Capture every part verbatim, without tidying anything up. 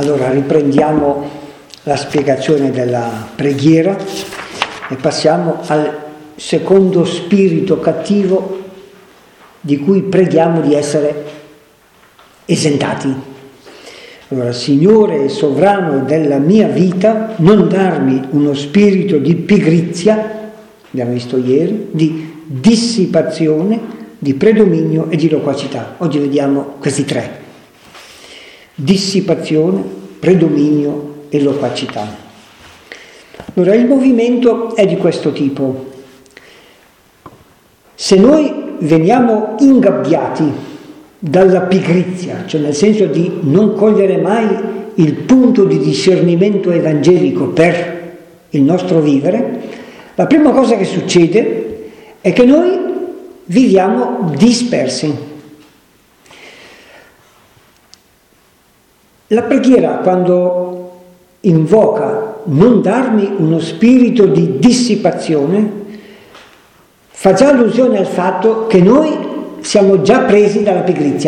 Allora riprendiamo la spiegazione della preghiera e passiamo al secondo spirito cattivo di cui preghiamo di essere esentati. Allora, Signore e sovrano della mia vita, non darmi uno spirito di pigrizia, abbiamo visto ieri, di dissipazione, di predominio e di loquacità. Oggi vediamo questi tre. Dissipazione, predominio e loquacità. Allora, il movimento è di questo tipo. Se noi veniamo ingabbiati dalla pigrizia, cioè nel senso di non cogliere mai il punto di discernimento evangelico per il nostro vivere, la prima cosa che succede è che noi viviamo dispersi. La preghiera, quando invoca non darmi uno spirito di dissipazione, fa già allusione al fatto che noi siamo già presi dalla pigrizia,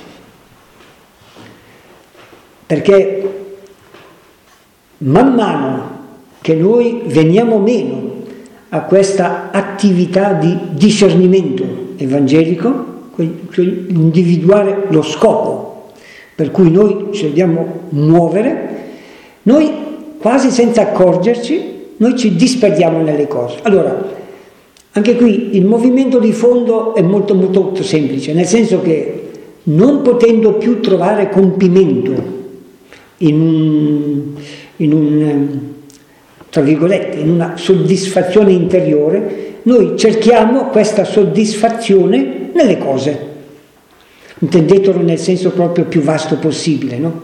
perché man mano che noi veniamo meno a questa attività di discernimento evangelico, cioè individuare lo scopo per cui noi ci dobbiamo muovere, noi quasi senza accorgerci, noi ci disperdiamo nelle cose. Allora, anche qui il movimento di fondo è molto molto, molto semplice, nel senso che non potendo più trovare compimento in un, in un tra virgolette, in una soddisfazione interiore, noi cerchiamo questa soddisfazione nelle cose. Intendetelo nel senso proprio più vasto possibile, no?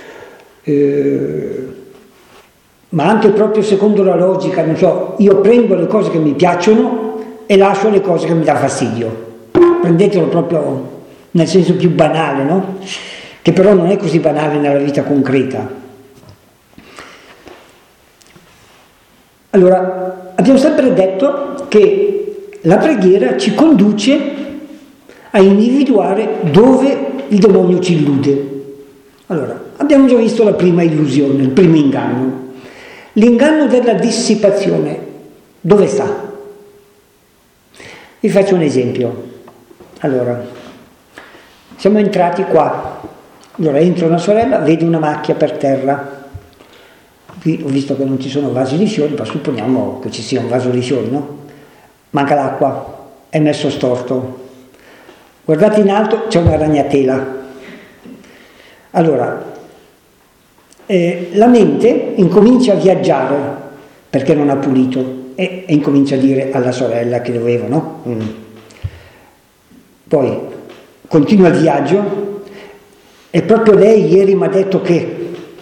Eh, ma anche proprio secondo la logica, non so, io prendo le cose che mi piacciono e lascio le cose che mi dà fastidio. Prendetelo proprio nel senso più banale, no? Che però non è così banale nella vita concreta. Allora, abbiamo sempre detto che la preghiera ci conduce a individuare dove il demonio ci illude. Allora, abbiamo già visto la prima illusione, il primo inganno. L'inganno della dissipazione, dove sta? Vi faccio un esempio. Allora, siamo entrati qua. Allora, entra una sorella, vede una macchia per terra. Qui ho visto che non ci sono vasi di fiori, ma supponiamo che ci sia un vaso di fiori, no? Manca l'acqua, è messo storto. Guardate in alto, c'è una ragnatela. Allora, eh, la mente incomincia a viaggiare perché non ha pulito e, e incomincia a dire alla sorella che doveva, no? Mm. Poi continua il viaggio e proprio lei ieri mi ha detto che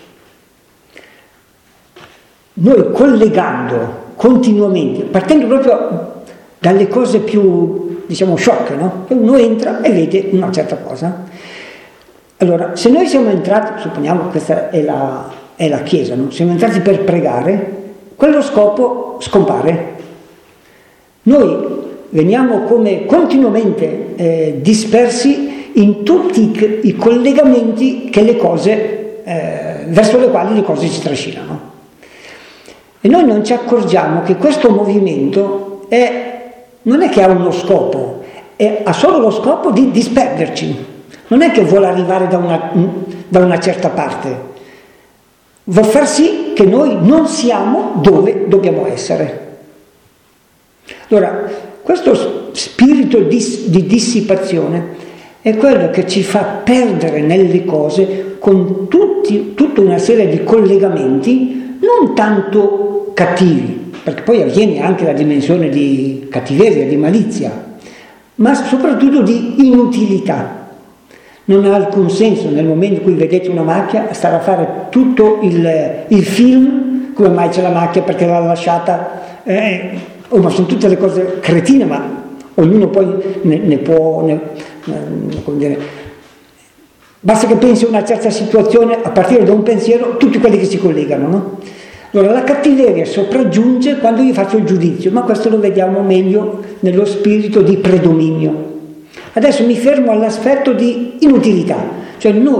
noi collegando continuamente, partendo proprio dalle cose più, diciamo, sciocche, no? Uno entra e vede una certa cosa. Allora, se noi siamo entrati, supponiamo che questa è la, è la chiesa, no? Siamo entrati per pregare, quello scopo scompare. Noi veniamo come continuamente eh, dispersi in tutti i, i collegamenti che le cose, eh, verso le quali le cose ci trascinano. E noi non ci accorgiamo che questo movimento è, non è che ha uno scopo, è, ha solo lo scopo di disperderci. Non è che vuole arrivare da una, da una certa parte, vuol far sì che noi non siamo dove dobbiamo essere. Allora, questo spirito di, di dissipazione è quello che ci fa perdere nelle cose con tutti, tutta una serie di collegamenti non tanto cattivi, perché poi avviene anche la dimensione di cattiveria, di malizia, ma soprattutto di inutilità. Non ha alcun senso nel momento in cui vedete una macchia stare a fare tutto il, il film, come mai c'è la macchia, perché l'ha lasciata, eh, oh, ma sono tutte le cose cretine, ma ognuno poi ne, ne può, ne, ne, come dire, basta che pensi a una certa situazione, a partire da un pensiero, tutti quelli che si collegano, no? Allora la cattiveria sopraggiunge quando io faccio il giudizio, ma questo lo vediamo meglio nello spirito di predominio. Adesso mi fermo all'aspetto di inutilità, cioè noi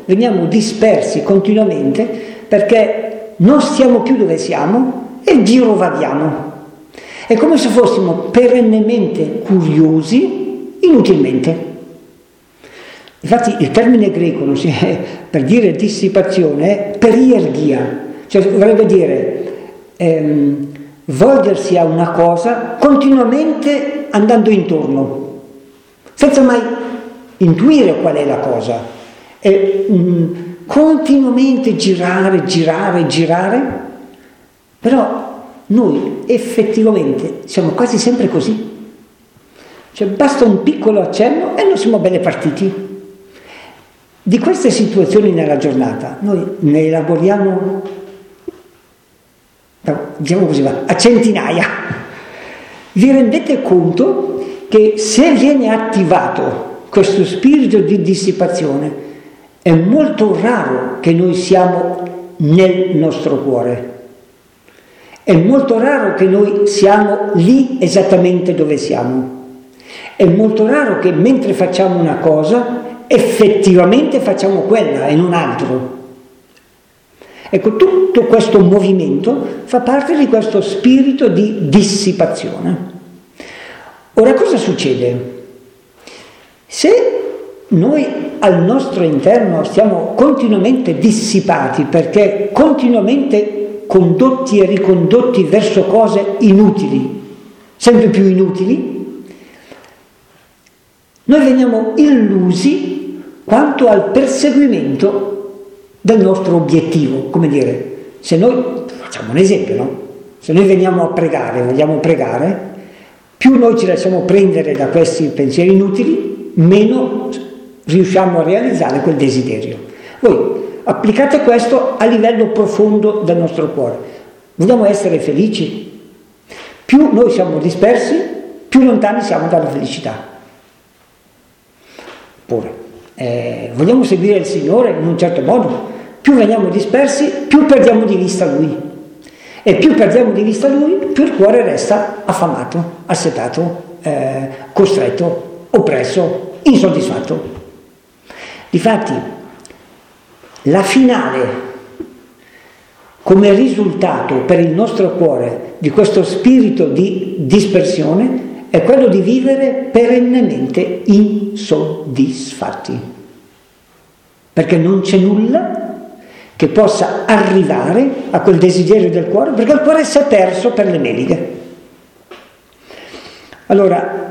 veniamo dispersi continuamente perché non stiamo più dove siamo e girovaghiamo. È come se fossimo perennemente curiosi inutilmente. Infatti il termine greco non si è, per dire dissipazione è periergia, cioè vorrebbe dire ehm, volgersi a una cosa continuamente andando intorno, senza mai intuire qual è la cosa, e um, continuamente girare, girare, girare, però noi effettivamente siamo quasi sempre così, cioè basta un piccolo accenno e non siamo bene partiti. Di queste situazioni nella giornata noi ne elaboriamo, diciamo così, a centinaia. Vi rendete conto che se viene attivato questo spirito di dissipazione è molto raro che noi siamo nel nostro cuore, è molto raro che noi siamo lì esattamente dove siamo, è molto raro che mentre facciamo una cosa effettivamente facciamo quella e non altro. Ecco, tutto questo movimento fa parte di questo spirito di dissipazione. Ora, cosa succede? Se noi al nostro interno stiamo continuamente dissipati perché continuamente condotti e ricondotti verso cose inutili, sempre più inutili, noi veniamo illusi quanto al perseguimento del nostro obiettivo. Come dire, se noi, facciamo un esempio, no? Se noi veniamo a pregare, vogliamo pregare, più noi ci lasciamo prendere da questi pensieri inutili, meno riusciamo a realizzare quel desiderio. Voi applicate questo a livello profondo del nostro cuore. Vogliamo essere felici? Più noi siamo dispersi, più lontani siamo dalla felicità. Oppure, eh, vogliamo seguire il Signore in un certo modo, più veniamo dispersi, più perdiamo di vista Lui. E più perdiamo di vista Lui, più il cuore resta affamato, assetato, eh, costretto, oppresso, insoddisfatto. Difatti, la finale, come risultato per il nostro cuore di questo spirito di dispersione, è quello di vivere perennemente insoddisfatti, perché non c'è nulla che possa arrivare a quel desiderio del cuore, perché il cuore si è perso per le meliche. Allora,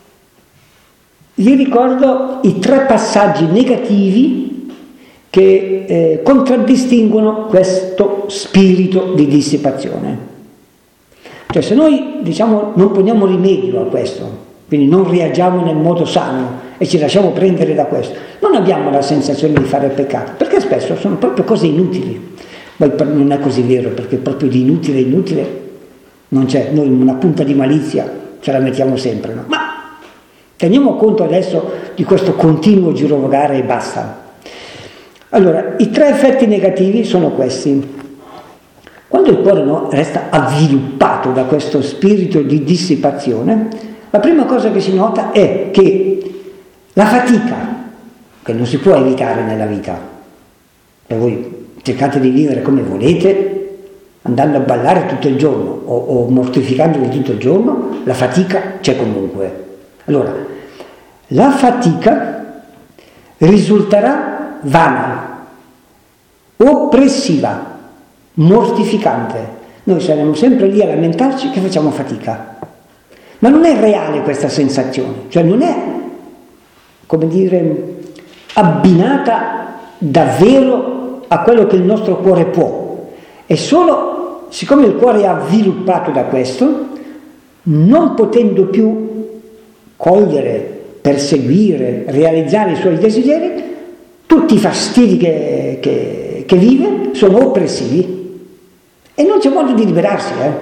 vi ricordo i tre passaggi negativi che eh, contraddistinguono questo spirito di dissipazione. Cioè, se noi, diciamo, non poniamo rimedio a questo, quindi non reagiamo nel modo sano e ci lasciamo prendere da questo, non abbiamo la sensazione di fare peccato, perché spesso sono proprio cose inutili. Poi non è così vero, perché proprio di inutile inutile non c'è. Noi una punta di malizia ce la mettiamo sempre, no? Ma teniamo conto adesso di questo continuo girovagare e basta. Allora, i tre effetti negativi sono questi. Quando il cuore, no, resta avviluppato da questo spirito di dissipazione, la prima cosa che si nota è che la fatica, che non si può evitare nella vita, e voi cercate di vivere come volete, andando a ballare tutto il giorno o, o mortificandovi tutto il giorno, la fatica c'è comunque. Allora, la fatica risulterà vana, oppressiva, mortificante. Noi saremo sempre lì a lamentarci che facciamo fatica, ma non è reale questa sensazione, cioè non è, come dire, abbinata davvero a quello che il nostro cuore può. È solo, siccome il cuore è avviluppato da questo, non potendo più cogliere, perseguire, realizzare i suoi desideri, tutti i fastidi che, che, che vive sono oppressivi e non c'è modo di liberarsi. Eh?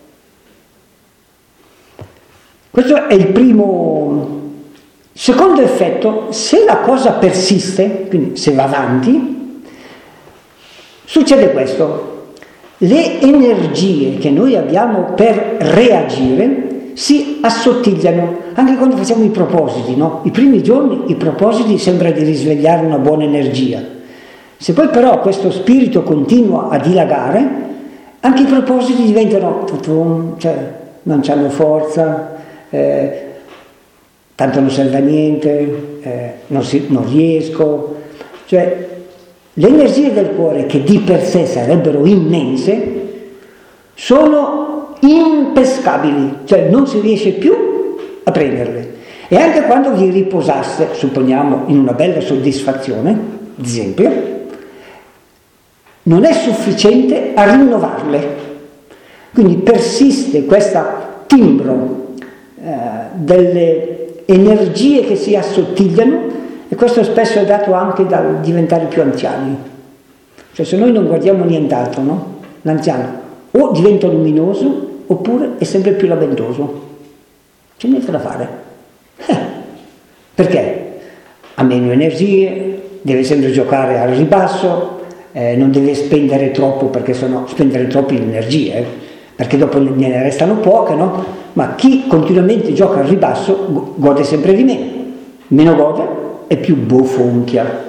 Questo è il primo. Secondo effetto, se la cosa persiste, quindi se va avanti, succede questo. Le energie che noi abbiamo per reagire si assottigliano, anche quando facciamo i propositi, no? I primi giorni i propositi sembra di risvegliare una buona energia, Se poi però questo spirito continua a dilagare, anche i propositi diventano, cioè, non hanno forza, eh, tanto non serve a niente, eh, non, si, non riesco. Cioè, le energie del cuore, che di per sé sarebbero immense, sono impescabili, cioè non si riesce più a prenderle. E anche quando vi riposaste, supponiamo, in una bella soddisfazione, ad esempio, non è sufficiente a rinnovarle. Quindi persiste questo timbro eh, delle energie che si assottigliano, e questo spesso è dato anche dal diventare più anziani. Cioè, se noi non guardiamo nient'altro, no? L'anziano o diventa luminoso oppure è sempre più lamentoso. C'è niente da fare. Eh, perché? Ha meno energie, deve sempre giocare al ribasso, eh, non deve spendere troppo, perché sennò spendere troppe energie, eh, perché dopo ne restano poche, no? Ma chi continuamente gioca al ribasso gode sempre di meno. Meno gode e più bofonchia.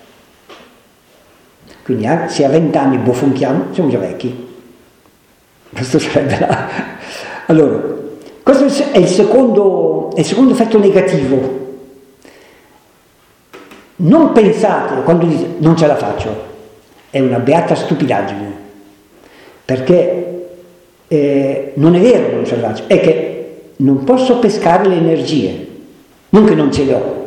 Quindi anche se a vent'anni bofonchiamo, siamo già vecchi. Questo sarebbe la... Allora, questo è il secondo, è il secondo effetto negativo. Non pensate, quando dite non ce la faccio, è una beata stupidaggine, perché eh, non è vero che non ce la faccio, è che non posso pescare le energie, non che non ce le ho.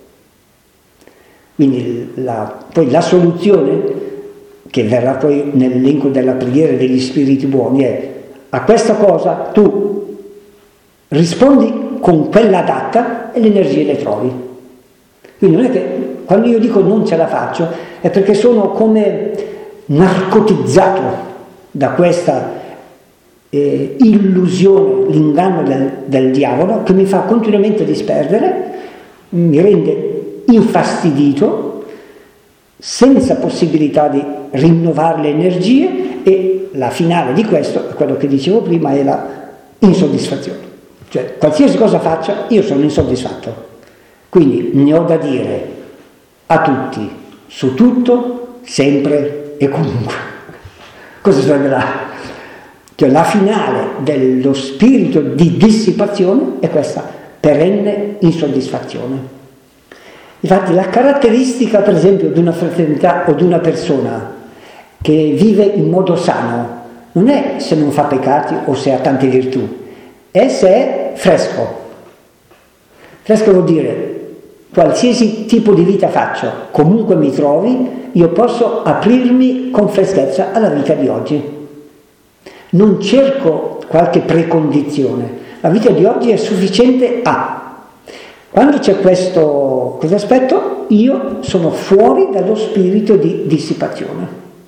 Quindi la, poi la soluzione, che verrà poi nell'elenco della preghiera degli spiriti buoni, è: a questa cosa tu rispondi con quella adatta e le energie le trovi. Quindi non è che quando io dico non ce la faccio è perché sono come narcotizzato da questa eh, illusione, l'inganno del, del diavolo, che mi fa continuamente disperdere, mi rende infastidito, senza possibilità di rinnovare le energie, e la finale di questo è quello che dicevo prima, è la insoddisfazione. Cioè, qualsiasi cosa faccia, io sono insoddisfatto. Quindi ne ho da dire a tutti, su tutto, sempre e comunque. Cosa sarebbe la, cioè, la finale dello spirito di dissipazione è questa perenne insoddisfazione. Infatti la caratteristica, per esempio, di una fraternità o di una persona che vive in modo sano non è se non fa peccati o se ha tante virtù, è se è fresco. Fresco vuol dire: qualsiasi tipo di vita faccio, comunque mi trovi, io posso aprirmi con freschezza alla vita di oggi. Non cerco qualche precondizione, la vita di oggi è sufficiente a. Quando c'è questo, questo aspetto, io sono fuori dallo spirito di dissipazione.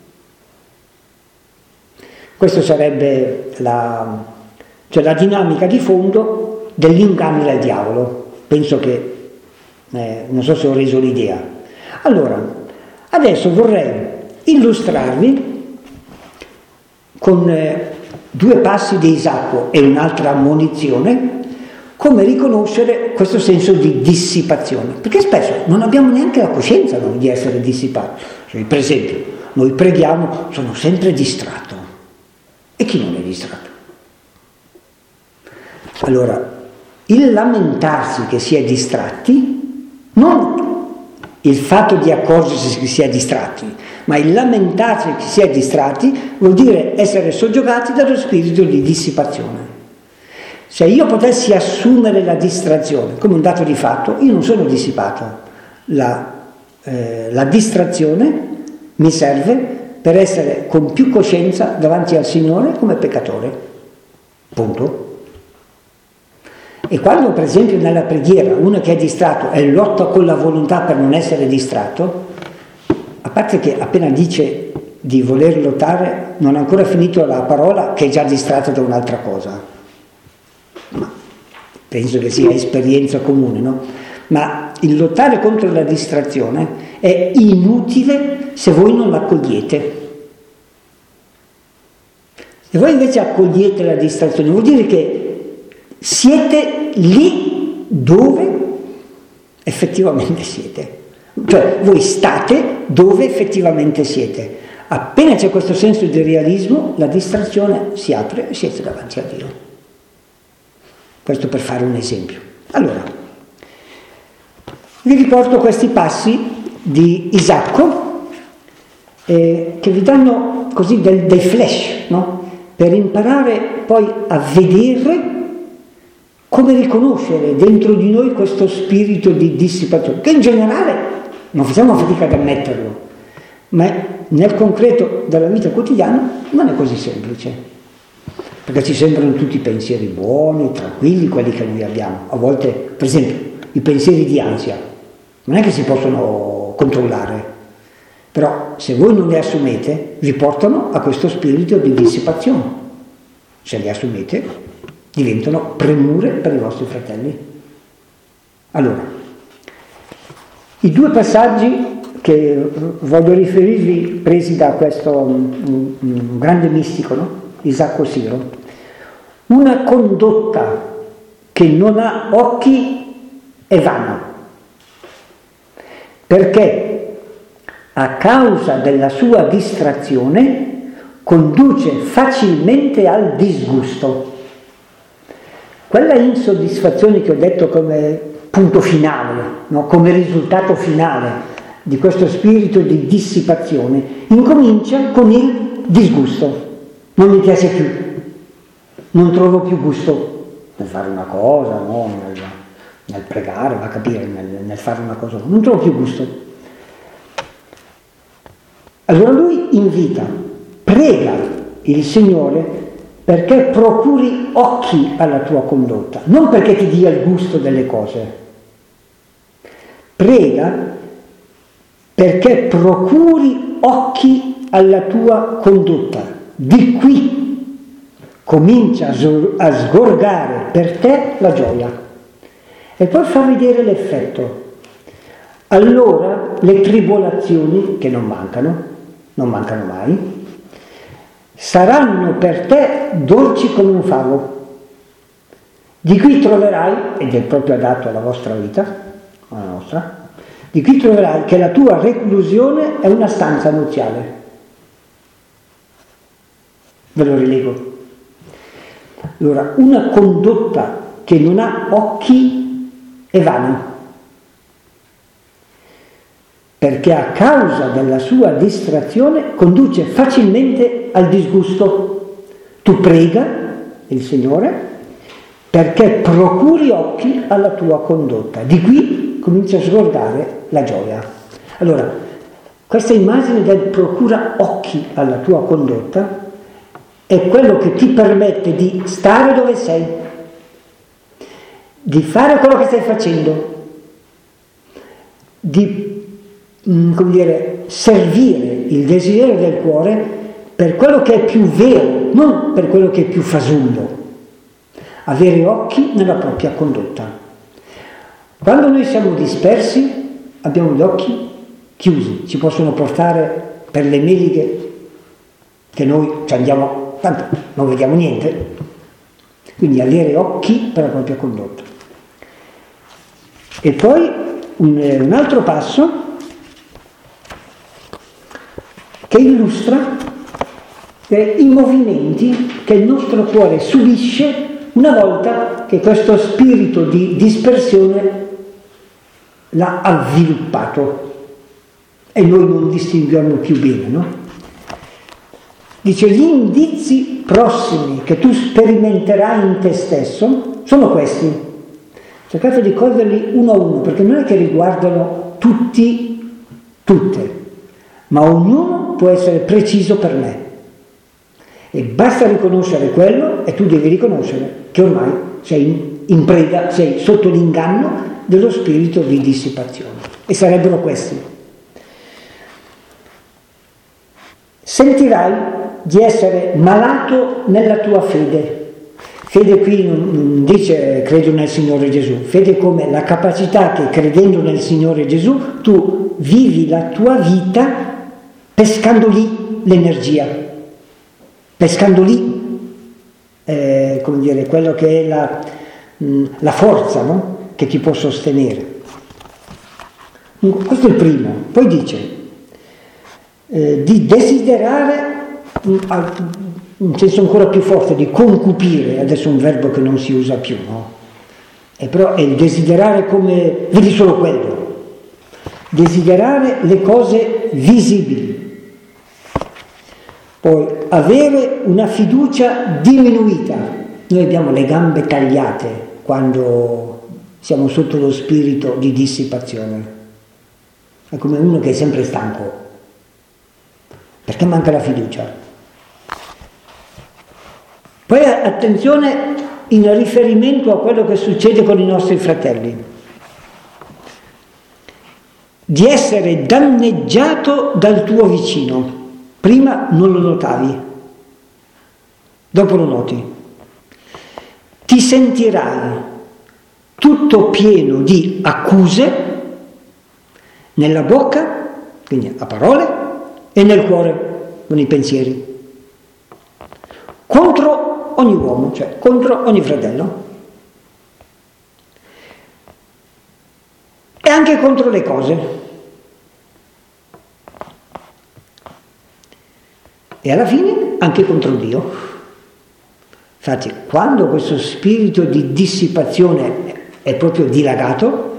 Questa sarebbe la, cioè la dinamica di fondo dell'inganno del diavolo. Penso che Eh, non so se ho reso l'idea. Allora, adesso vorrei illustrarvi con eh, due passi di Isacco e un'altra ammonizione come riconoscere questo senso di dissipazione, perché spesso non abbiamo neanche la coscienza noi di essere dissipati. Cioè, per esempio, noi preghiamo, sono sempre distratto, e chi non è distratto? Allora, il lamentarsi che si è distratti, non il fatto di accorgersi che si è distratti, ma il lamentarsi che si è distratti vuol dire essere soggiogati dallo spirito di dissipazione. Se io potessi assumere la distrazione come un dato di fatto, io non sono dissipato. La, eh, la distrazione mi serve per essere con più coscienza davanti al Signore come peccatore. Punto. E quando, per esempio, nella preghiera uno che è distratto e lotta con la volontà per non essere distratto, a parte che appena dice di voler lottare non ha ancora finito la parola che è già distratto da un'altra cosa. Ma penso che sia esperienza comune, no? Ma il lottare contro la distrazione è inutile se voi non l'accogliete. Se voi invece accogliete la distrazione, vuol dire che siete lì dove effettivamente siete. cioè voi state dove effettivamente siete. Appena c'è questo senso di realismo, la distrazione si apre e siete davanti a Dio. Questo per fare un esempio. Allora, vi riporto questi passi di Isacco eh, che vi danno così del, dei flash, no? Per imparare poi a vedere come riconoscere dentro di noi questo spirito di dissipazione, che in generale non facciamo fatica ad ammetterlo, ma nel concreto della vita quotidiana non è così semplice, perché ci sembrano tutti pensieri buoni, tranquilli, quelli che noi abbiamo. A volte, per esempio, i pensieri di ansia non è che si possono controllare, però se voi non li assumete vi portano a questo spirito di dissipazione. Se li assumete diventano premure per i vostri fratelli. Allora, i due passaggi che voglio riferirvi, presi da questo um, um, grande mistico, no? Isacco Siro. Una condotta che non ha occhi è vana, perché a causa della sua distrazione conduce facilmente al disgusto. Quella insoddisfazione che ho detto come punto finale, no? Come risultato finale di questo spirito di dissipazione, incomincia con il disgusto. Non mi piace più, non trovo più gusto nel fare una cosa, no? nel, nel pregare, va a capire, nel, nel fare una cosa, non trovo più gusto. Allora lui invita, prega il Signore perché procuri occhi alla tua condotta, non perché ti dia il gusto delle cose. Prega perché procuri occhi alla tua condotta. Di qui comincia a sgorgare per te la gioia. E poi fa vedere l'effetto. Allora le tribolazioni, che non mancano, non mancano mai, saranno per te dolci come un favo. Di qui troverai, ed è proprio adatto alla vostra vita, alla nostra, di qui troverai che la tua reclusione è una stanza nuziale. Ve lo rilego. Allora, una condotta che non ha occhi è vana, perché a causa della sua distrazione conduce facilmente al disgusto. Tu prega il Signore perché procuri occhi alla tua condotta. Di qui comincia a sgorgare la gioia. Allora, questa immagine del procura occhi alla tua condotta è quello che ti permette di stare dove sei, di fare quello che stai facendo, di, come dire, servire il desiderio del cuore per quello che è più vero, non per quello che è più fasullo. Avere occhi nella propria condotta. Quando noi siamo dispersi, abbiamo gli occhi chiusi, ci possono portare per le meliche che noi ci andiamo, tanto non vediamo niente. Quindi avere occhi per la propria condotta. E poi un, un altro passo che illustra eh, i movimenti che il nostro cuore subisce una volta che questo spirito di dispersione l'ha avviluppato e noi non distinguiamo più bene, no? Dice, gli indizi prossimi che tu sperimenterai in te stesso sono questi. Cercate di coglierli uno a uno, perché non è che riguardano tutti, tutte, ma ognuno può essere preciso per me. E basta riconoscere quello e tu devi riconoscere che ormai sei in preda, sei sotto l'inganno dello spirito di dissipazione. E sarebbero questi. Sentirai di essere malato nella tua fede. Fede qui non dice credo nel Signore Gesù, fede come la capacità che credendo nel Signore Gesù tu vivi la tua vita pescando lì l'energia, pescando lì eh, come dire, quello che è la, mh, la forza, no? Che ti può sostenere. Questo è il primo. Poi dice eh, di desiderare, in senso ancora più forte, di concupire, adesso è un verbo che non si usa più, no? E però è il desiderare come, vedi solo quello, desiderare le cose visibili, poi avere una fiducia diminuita. Noi abbiamo le gambe tagliate quando siamo sotto lo spirito di dissipazione, è come uno che è sempre stanco, perché manca la fiducia. Poi attenzione in riferimento a quello che succede con i nostri fratelli, di essere danneggiato dal tuo vicino. Prima non lo notavi, dopo lo noti. Ti sentirai tutto pieno di accuse nella bocca, quindi a parole, e nel cuore, con i pensieri, contro ogni uomo, cioè contro ogni fratello, e anche contro le cose. E alla fine anche contro Dio. Infatti, quando questo spirito di dissipazione è proprio dilagato,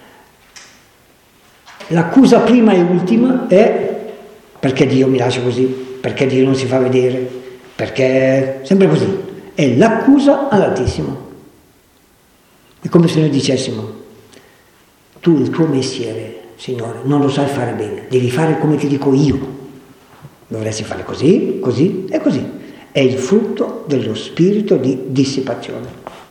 l'accusa prima e ultima è: perché Dio mi lascia così? Perché Dio non si fa vedere? Perché sempre così, è l'accusa all'Altissimo. È come se noi dicessimo: tu il tuo mestiere, Signore, non lo sai fare bene, devi fare come ti dico io, dovresti fare così, così e così. È il frutto dello spirito di dissipazione.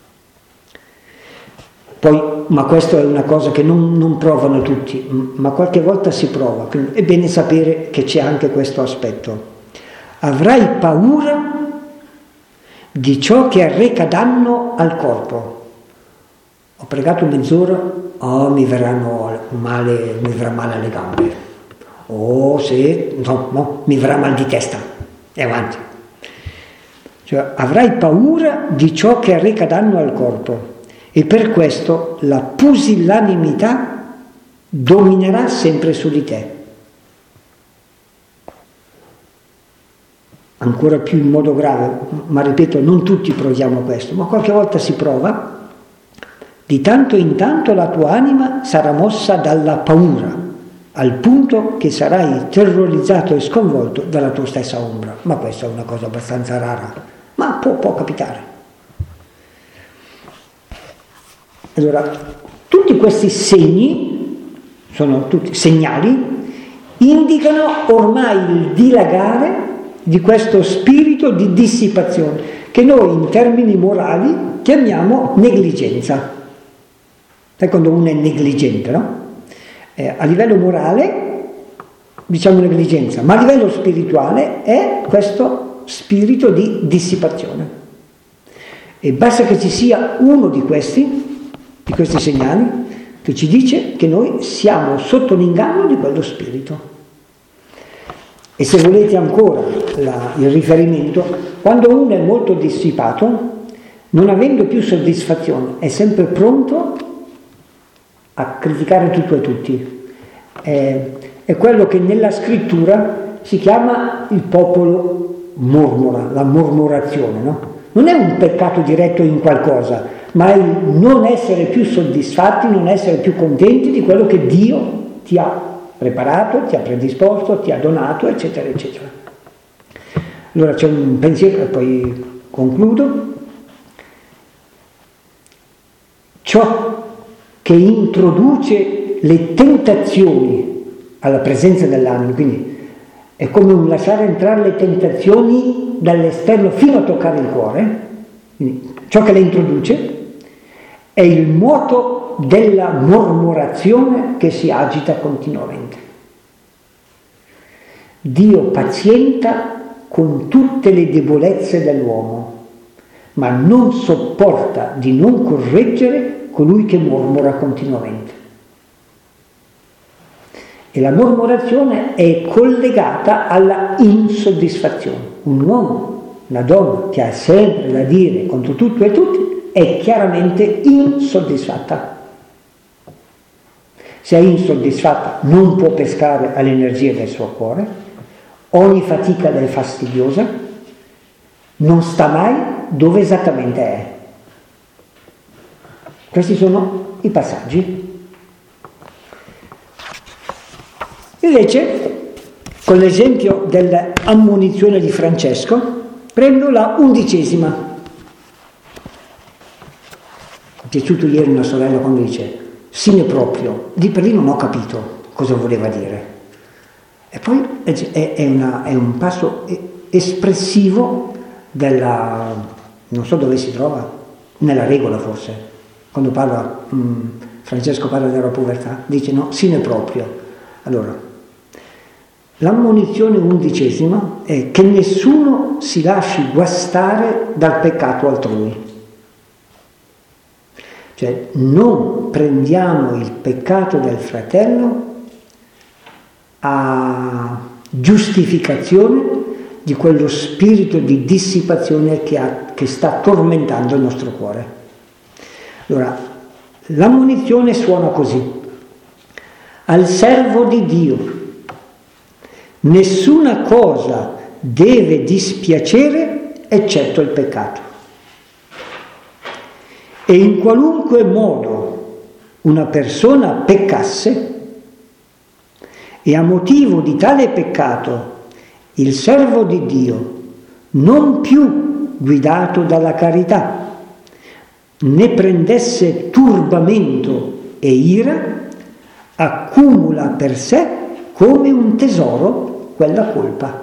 Poi, ma questo è una cosa che non, non provano tutti, ma qualche volta si prova, quindi è bene sapere che c'è anche questo aspetto. Avrai paura di ciò che arreca danno al corpo. Ho pregato mezz'ora, oh mi verranno male, mi verrà male alle gambe. Oh se, no, no, mi verrà mal di testa. E avanti. Cioè, avrai paura di ciò che arreca danno al corpo, e per questo la pusillanimità dominerà sempre su di te. Ancora più in modo grave, ma ripeto, non tutti proviamo questo, ma qualche volta si prova. Di tanto in tanto la tua anima sarà mossa dalla paura, al punto che sarai terrorizzato e sconvolto dalla tua stessa ombra. Ma questa è una cosa abbastanza rara, ma può, può capitare. Allora, tutti questi segni, sono tutti segnali, indicano ormai il dilagare di questo spirito di dissipazione, che noi in termini morali chiamiamo negligenza. Sai quando uno è negligente, no? Eh, a livello morale diciamo negligenza, ma a livello spirituale è questo spirito di dissipazione. E basta che ci sia uno di questi, di questi segnali, che ci dice che noi siamo sotto l'inganno di quello spirito. E se volete ancora la, il riferimento, quando uno è molto dissipato, non avendo più soddisfazione, è sempre pronto a criticare tutto e tutti. È, è quello che nella scrittura si chiama il popolo mormora, la mormorazione, no? Non è un peccato diretto in qualcosa, ma il non essere più soddisfatti, non essere più contenti di quello che Dio ti ha preparato, ti ha predisposto, ti ha donato, eccetera, eccetera. Allora c'è un pensiero, e poi concludo. Ciò che introduce le tentazioni alla presenza dell'anima, quindi è come un lasciare entrare le tentazioni dall'esterno fino a toccare il cuore, quindi ciò che le introduce è il moto della mormorazione che si agita continuamente. Dio pazienta con tutte le debolezze dell'uomo, ma non sopporta di non correggere colui che mormora continuamente. E la mormorazione è collegata alla insoddisfazione. Un uomo, una donna che ha sempre da dire contro tutto e tutti è chiaramente insoddisfatta. Se è insoddisfatta non può pescare all'energia del suo cuore, ogni fatica le è fastidiosa, non sta mai dove esattamente è. Questi sono i passaggi. Invece, con l'esempio dell'ammonizione di Francesco, prendo la undicesima. Mi è piaciuto ieri una sorella quando dice sine proprio, di per lì non ho capito cosa voleva dire. E poi è, è, una, è un passo espressivo della, non so dove si trova, nella regola forse, quando parla, mh, Francesco parla della povertà, dice no, sine proprio. Allora, l'ammonizione undicesima è che nessuno si lasci guastare dal peccato altrui. Cioè, non prendiamo il peccato del fratello a giustificazione di quello spirito di dissipazione che, ha, che sta tormentando il nostro cuore. Allora, l'ammonizione suona così: al servo di Dio nessuna cosa deve dispiacere eccetto il peccato. E in qualunque modo una persona peccasse, e a motivo di tale peccato il servo di Dio, non più guidato dalla carità, ne prendesse turbamento e ira, accumula per sé come un tesoro quella colpa.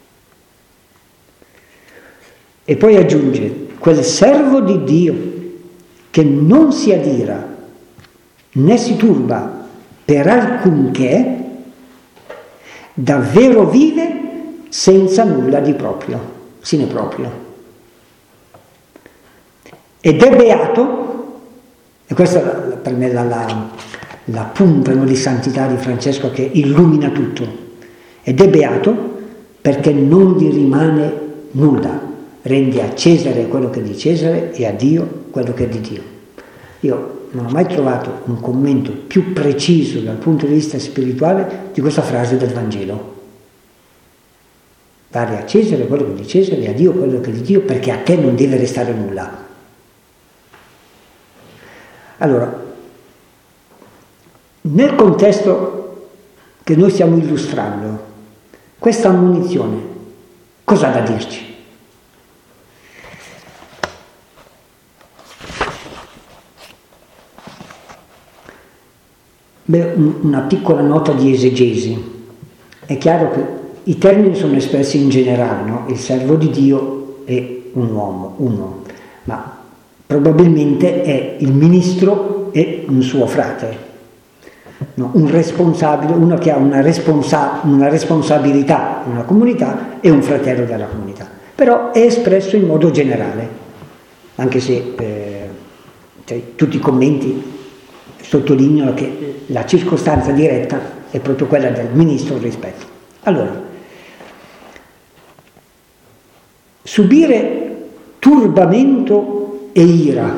E poi aggiunge: quel servo di Dio che non si adira né si turba per alcunché, davvero vive senza nulla di proprio, sine proprio. Ed è beato, e questa è per me la, la, la punta, no, di santità di Francesco che illumina tutto, ed è beato perché non gli rimane nulla. Rende a Cesare quello che è di Cesare e a Dio quello che è di Dio. Io non ho mai trovato un commento più preciso dal punto di vista spirituale di questa frase del Vangelo. Dare a Cesare quello che è di Cesare e a Dio quello che è di Dio, perché a te non deve restare nulla. Allora, nel contesto che noi stiamo illustrando, questa ammonizione cosa ha da dirci? Beh, una piccola nota di esegesi. È chiaro che i termini sono espressi in generale, no? Il servo di Dio è un uomo, uno, ma probabilmente è il ministro e un suo frate, no? Un responsabile, uno che ha una, responsa- una responsabilità in una comunità e un fratello della comunità. Però è espresso in modo generale, anche se eh, cioè, tutti i commenti sottolineano che la circostanza diretta è proprio quella del ministro rispetto. Allora, subire turbamento e ira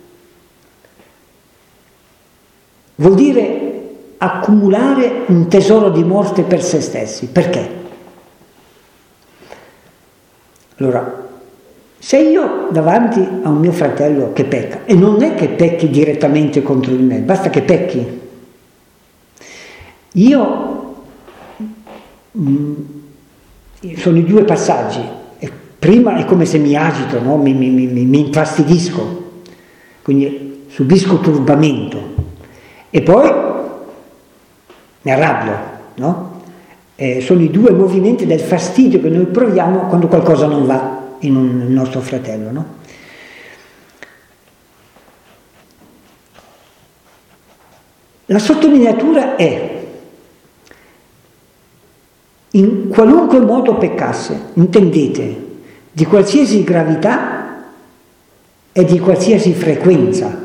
vuol dire accumulare un tesoro di morte per se stessi. Perché? Allora, se io davanti a un mio fratello che pecca, e non è che pecchi direttamente contro di me, basta che pecchi, io mh, sono i due passaggi. Prima è come se mi agito, no? mi, mi, mi, mi infastidisco, quindi subisco turbamento, e poi mi arrabbio, no? Eh, sono i due movimenti del fastidio che noi proviamo quando qualcosa non va in un nostro fratello, no? La sottolineatura è: in qualunque modo peccasse, intendete, di qualsiasi gravità e di qualsiasi frequenza.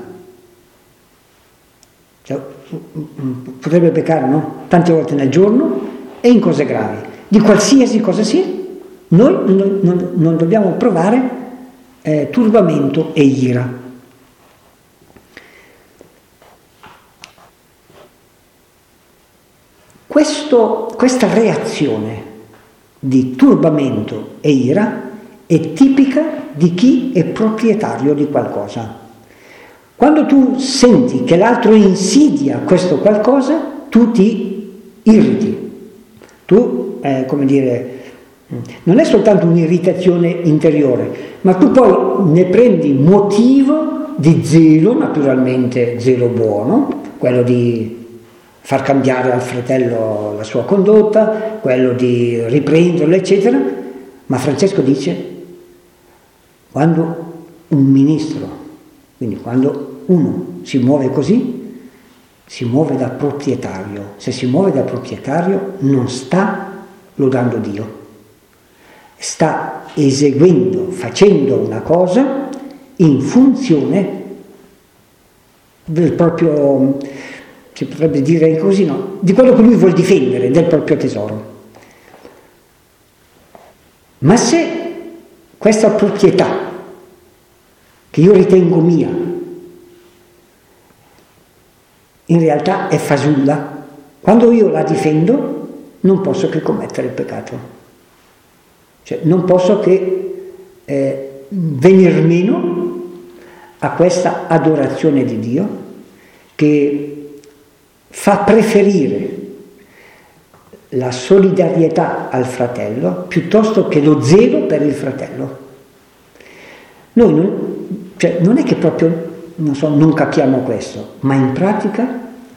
Cioè, potrebbe peccare, no? Tante volte nel giorno e in cose gravi. Di qualsiasi cosa sia, noi non, non, non dobbiamo provare eh, turbamento e ira. questo, questa reazione di turbamento e ira è tipica di chi è proprietario di qualcosa. Quando tu senti che l'altro insidia questo qualcosa, tu ti irriti. Tu, eh, come dire, non è soltanto un'irritazione interiore, ma tu poi ne prendi motivo di zelo, naturalmente zelo buono, quello di far cambiare al fratello la sua condotta, quello di riprenderlo, eccetera. Ma Francesco dice, quando un ministro, quindi quando uno si muove così, si muove da proprietario. Se si muove da proprietario non sta lodando Dio, sta eseguendo, facendo una cosa in funzione del proprio, si potrebbe dire così, no? Di quello che lui vuol difendere, del proprio tesoro. Ma se questa proprietà, che io ritengo mia, in realtà è fasulla, quando io la difendo non posso che commettere il peccato. Cioè non posso che eh, venir meno a questa adorazione di Dio che fa preferire la solidarietà al fratello piuttosto che lo zelo per il fratello. Noi non, cioè, non è che proprio non, so, non capiamo questo, ma in pratica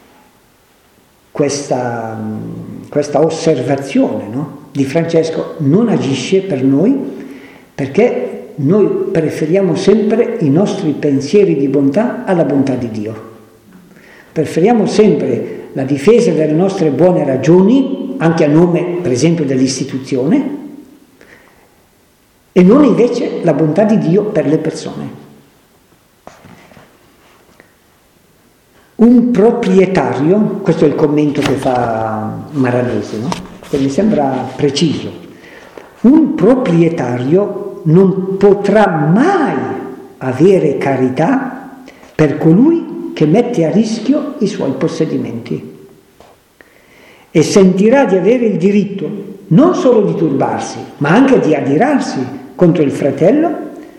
questa, questa osservazione, no, di Francesco non agisce per noi, perché noi preferiamo sempre i nostri pensieri di bontà alla bontà di Dio. Preferiamo sempre la difesa delle nostre buone ragioni, anche a nome, per esempio, dell'istituzione, e non invece la bontà di Dio per le persone. Un proprietario, questo è il commento che fa Maranesi, no? Che mi sembra preciso, un proprietario non potrà mai avere carità per colui che mette a rischio i suoi possedimenti e sentirà di avere il diritto non solo di turbarsi, ma anche di adirarsi contro il fratello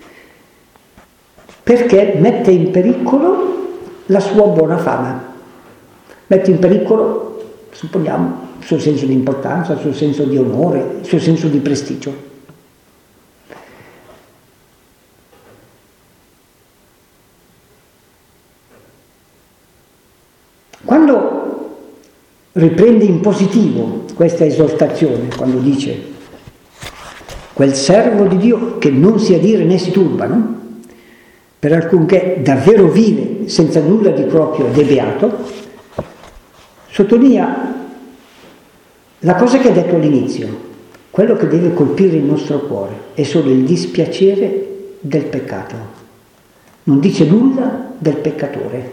perché mette in pericolo la sua buona fama, mette in pericolo, supponiamo, il suo senso di importanza, il suo senso di onore, il suo senso di prestigio. Quando riprende in positivo questa esortazione, quando dice quel servo di Dio che non si adira né si turba, no? Per alcunché davvero vive senza nulla di proprio ed è beato, sottolinea la cosa che ha detto all'inizio, quello che deve colpire il nostro cuore è solo il dispiacere del peccato, non dice nulla del peccatore,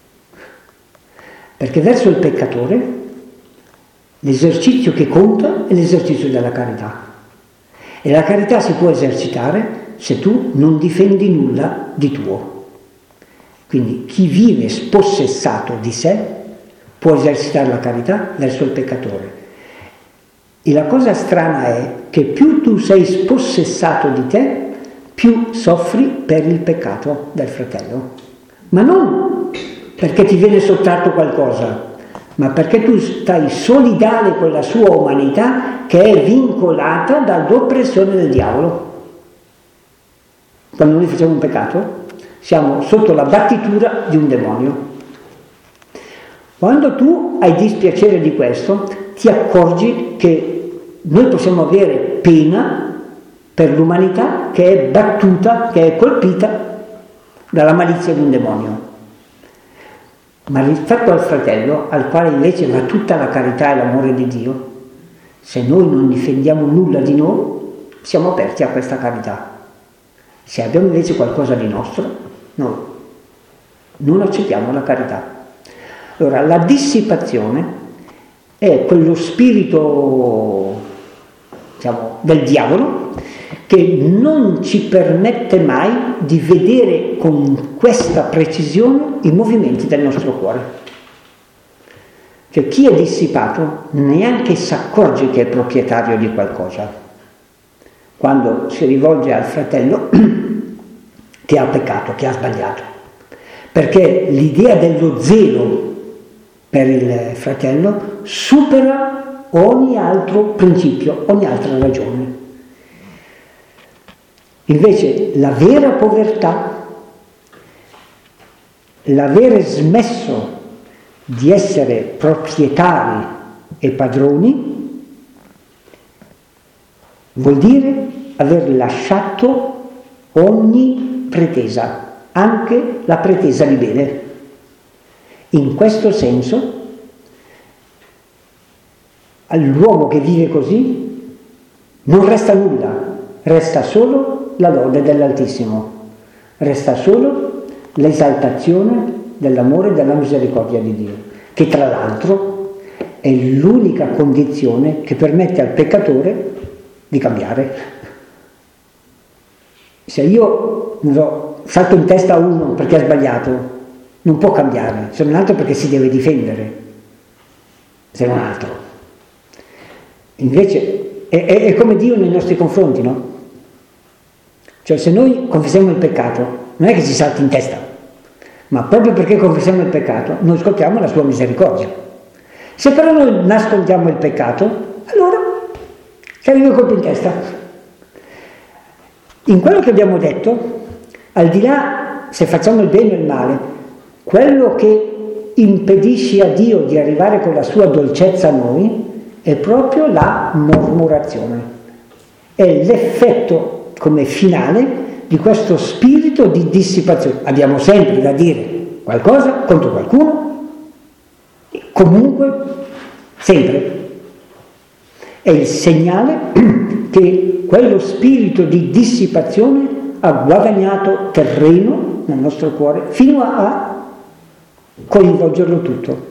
perché verso il peccatore l'esercizio che conta è l'esercizio della carità, e la carità si può esercitare se tu non difendi nulla di tuo. Quindi chi vive spossessato di sé può esercitare la carità verso il peccatore. E la cosa strana è che più tu sei spossessato di te, più soffri per il peccato del fratello. Ma non perché ti viene sottratto qualcosa, ma perché tu stai solidale con la sua umanità che è vincolata dall'oppressione del diavolo. Quando noi facciamo un peccato, siamo sotto la battitura di un demonio. Quando tu hai dispiacere di questo, ti accorgi che noi possiamo avere pena per l'umanità che è battuta, che è colpita dalla malizia di un demonio. Ma rispetto al fratello, al quale invece va tutta la carità e l'amore di Dio, se noi non difendiamo nulla di noi, siamo aperti a questa carità. Se abbiamo invece qualcosa di nostro, noi non accettiamo la carità. Allora, la dissipazione è quello spirito, diciamo, del diavolo che non ci permette mai di vedere con questa precisione i movimenti del nostro cuore. Cioè chi è dissipato neanche si accorge che è proprietario di qualcosa quando si rivolge al fratello che ha peccato, che ha sbagliato, perché l'idea dello zelo per il fratello supera ogni altro principio, ogni altra ragione. Invece la vera povertà, l'avere smesso di essere proprietari e padroni, vuol dire aver lasciato ogni pretesa, anche la pretesa di bene. In questo senso, all'uomo che vive così non resta nulla, resta solo la lode dell'Altissimo, resta solo l'esaltazione dell'amore e della misericordia di Dio, che tra l'altro è l'unica condizione che permette al peccatore di cambiare. Se io, non so, salto in testa a uno perché ha sbagliato, non può cambiare, se non altro perché si deve difendere, se non altro. Invece è, è, è come Dio nei nostri confronti, no? Cioè se noi confessiamo il peccato, non è che ci salti in testa, ma proprio perché confessiamo il peccato, noi scopriamo la sua misericordia. Se però noi nascondiamo il peccato, allora ci arriva il colpo in testa. In quello che abbiamo detto, al di là se facciamo il bene o il male, quello che impedisce a Dio di arrivare con la sua dolcezza a noi è proprio la mormorazione. È l'effetto come finale di questo spirito di dissipazione. Abbiamo sempre da dire qualcosa contro qualcuno, comunque, sempre. È il segnale che quello spirito di dissipazione ha guadagnato terreno nel nostro cuore fino a coinvolgerlo tutto.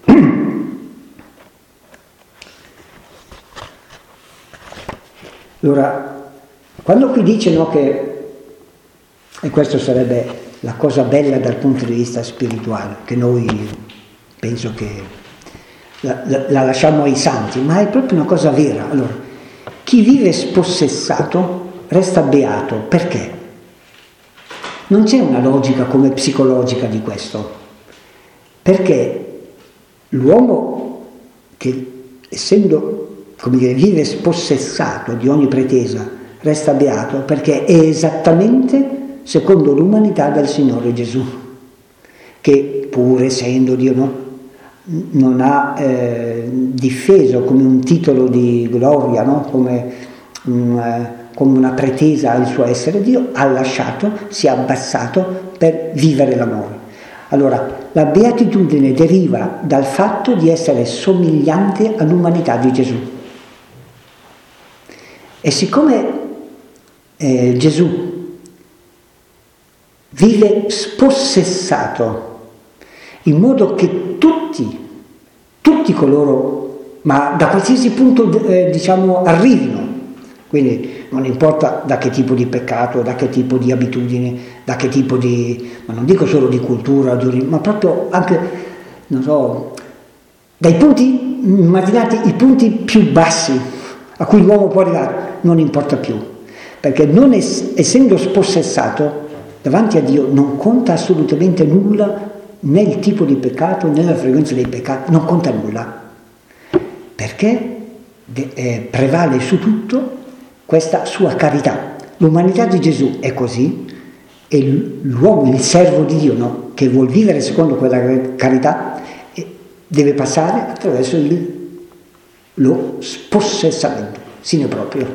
Allora, quando qui dice, no, che, e questo sarebbe la cosa bella dal punto di vista spirituale, che noi penso che la, la, la lasciamo ai santi, ma è proprio una cosa vera. Allora, chi vive spossessato resta beato. Perché? Non c'è una logica come psicologica di questo, perché l'uomo che, essendo, come dire, vive spossessato di ogni pretesa, resta beato perché è esattamente secondo l'umanità del Signore Gesù, che pur essendo Dio, no, non ha eh, difeso come un titolo di gloria, no, come, um, come una pretesa al suo essere Dio, ha lasciato, si è abbassato per vivere l'amore. Allora, la beatitudine deriva dal fatto di essere somigliante all'umanità di Gesù. E siccome eh, Gesù vive spossessato, in modo che tutti, tutti coloro, ma da qualsiasi punto eh, diciamo arrivino, quindi non importa da che tipo di peccato, da che tipo di abitudine, da che tipo di, ma non dico solo di cultura, ma proprio anche, non so, dai punti, immaginate i punti più bassi a cui l'uomo può arrivare, non importa più, perché non es- essendo spossessato davanti a Dio non conta assolutamente nulla, né il tipo di peccato né la frequenza dei peccati, non conta nulla, perché de- eh, prevale su tutto questa sua carità. L'umanità di Gesù è così, e l'uomo, il servo di Dio, no, che vuol vivere secondo quella carità, eh, deve passare attraverso il, lo spossessamento, sine proprio.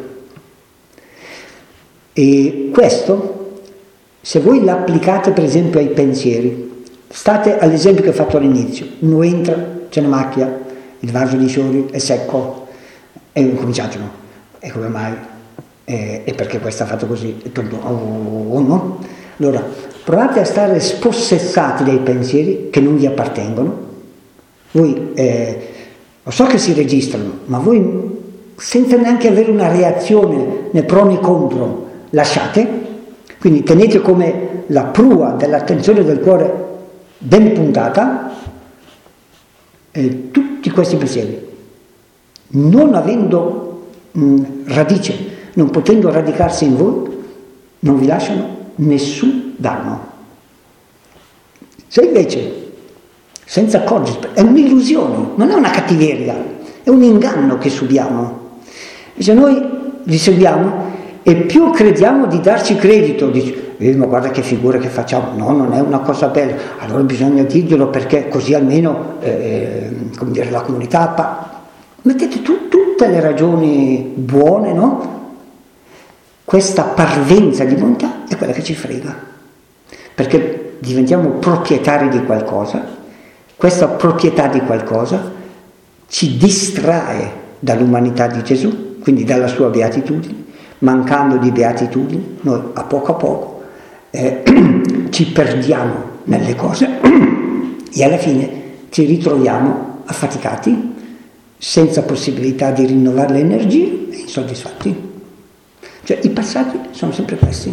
E questo, se voi l'applicate per esempio ai pensieri, state all'esempio che ho fatto all'inizio, uno entra, c'è una macchia, il vaso di fiori è secco, e incominciate, no? E come mai? E, e perché questo ha fatto così? E tutto, oh, no? Allora, provate a stare spossessati dai pensieri che non vi appartengono. Voi, eh, lo so che si registrano, ma voi senza neanche avere una reazione né pro né contro, lasciate, quindi tenete come la prua dell'attenzione del cuore ben puntata, eh, tutti questi pensieri, non avendo mh, radice, non potendo radicarsi in voi, non vi lasciano nessun danno. Se invece, senza accorgersi, è un'illusione, non è una cattiveria, è un inganno che subiamo. Invece noi li seguiamo e più crediamo di darci credito, dici, eh, ma guarda che figura che facciamo, no, non è una cosa bella, allora bisogna dirglielo perché così almeno, eh, come dire, la comunità, pa- mettete tu, tutte le ragioni buone, no? Questa parvenza di bontà è quella che ci frega, perché diventiamo proprietari di qualcosa, questa proprietà di qualcosa ci distrae dall'umanità di Gesù, quindi dalla sua beatitudine. Mancando di beatitudine, noi a poco a poco eh, ci perdiamo nelle cose e alla fine ci ritroviamo affaticati, senza possibilità di rinnovare le energie e insoddisfatti. Cioè i passaggi sono sempre questi.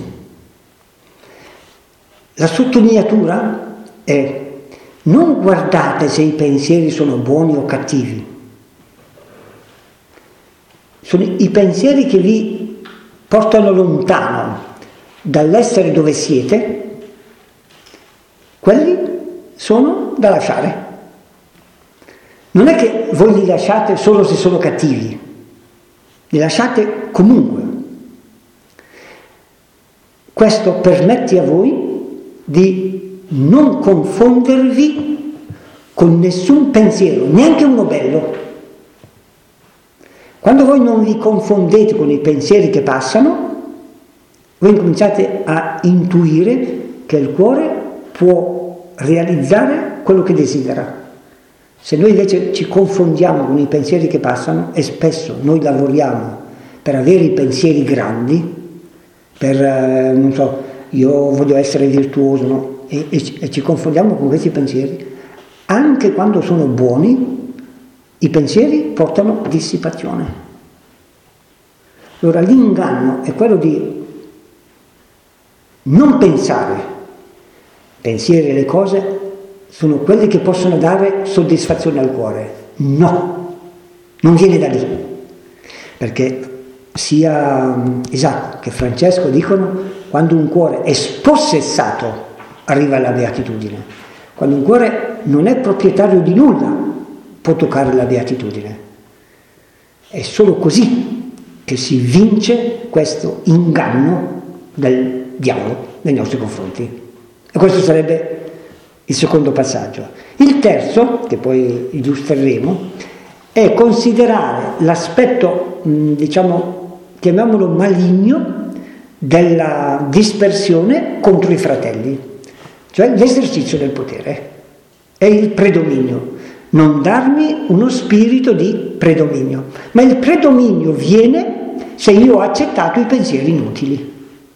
La sottolineatura è: non guardate se i pensieri sono buoni o cattivi, sono i pensieri che vi portano lontano dall'essere dove siete, quelli sono da lasciare. Non è che voi li lasciate solo se sono cattivi, li lasciate comunque. Questo permette a voi di non confondervi con nessun pensiero, neanche uno bello. Quando voi non vi confondete con i pensieri che passano, voi cominciate a intuire che il cuore può realizzare quello che desidera. Se noi invece ci confondiamo con i pensieri che passano, e spesso noi lavoriamo per avere i pensieri grandi, per, eh, non so, io voglio essere virtuoso, no? e, e, e ci confondiamo con questi pensieri, anche quando sono buoni, i pensieri portano dissipazione. Allora l'inganno è quello di non pensare. Pensieri e le cose sono quelli che possono dare soddisfazione al cuore. No, non viene da lì. Perché sia Isacco che Francesco dicono: quando un cuore è spossessato arriva alla beatitudine. Quando un cuore non è proprietario di nulla può toccare la beatitudine. È solo così che si vince questo inganno del diavolo nei nostri confronti. E questo sarebbe il secondo passaggio. Il terzo, che poi illustreremo, è considerare l'aspetto, diciamo, chiamiamolo maligno, della dispersione contro i fratelli, cioè l'esercizio del potere, è il predominio. Non darmi uno spirito di predominio, ma il predominio viene se io ho accettato i pensieri inutili.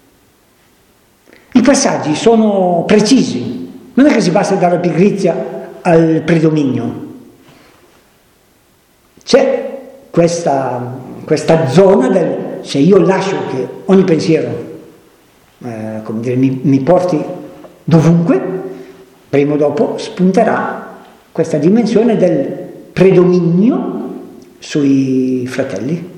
I passaggi sono precisi, non è che si basta dare pigrizia al predominio. C'è questa, questa zona del se io lascio che ogni pensiero eh, come dire, mi, mi porti dovunque, prima o dopo spunterà questa dimensione del predominio sui fratelli.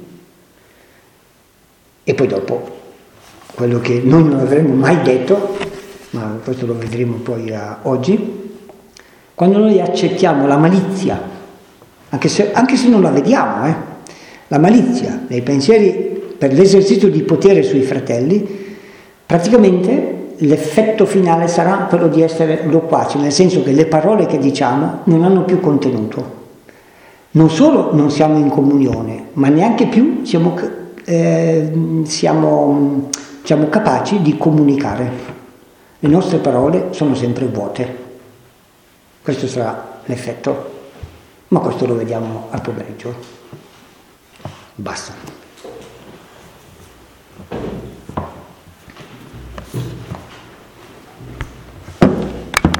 E poi dopo quello che noi non avremmo mai detto, ma questo lo vedremo poi a oggi, quando noi accettiamo la malizia, anche se, anche se non la vediamo, eh, la malizia nei pensieri per l'esercizio di potere sui fratelli, praticamente l'effetto finale sarà quello di essere loquaci, nel senso che le parole che diciamo non hanno più contenuto. Non solo non siamo in comunione, ma neanche più siamo, eh, siamo, siamo capaci di comunicare. Le nostre parole sono sempre vuote. Questo sarà l'effetto, ma questo lo vediamo al pomeriggio. Basta.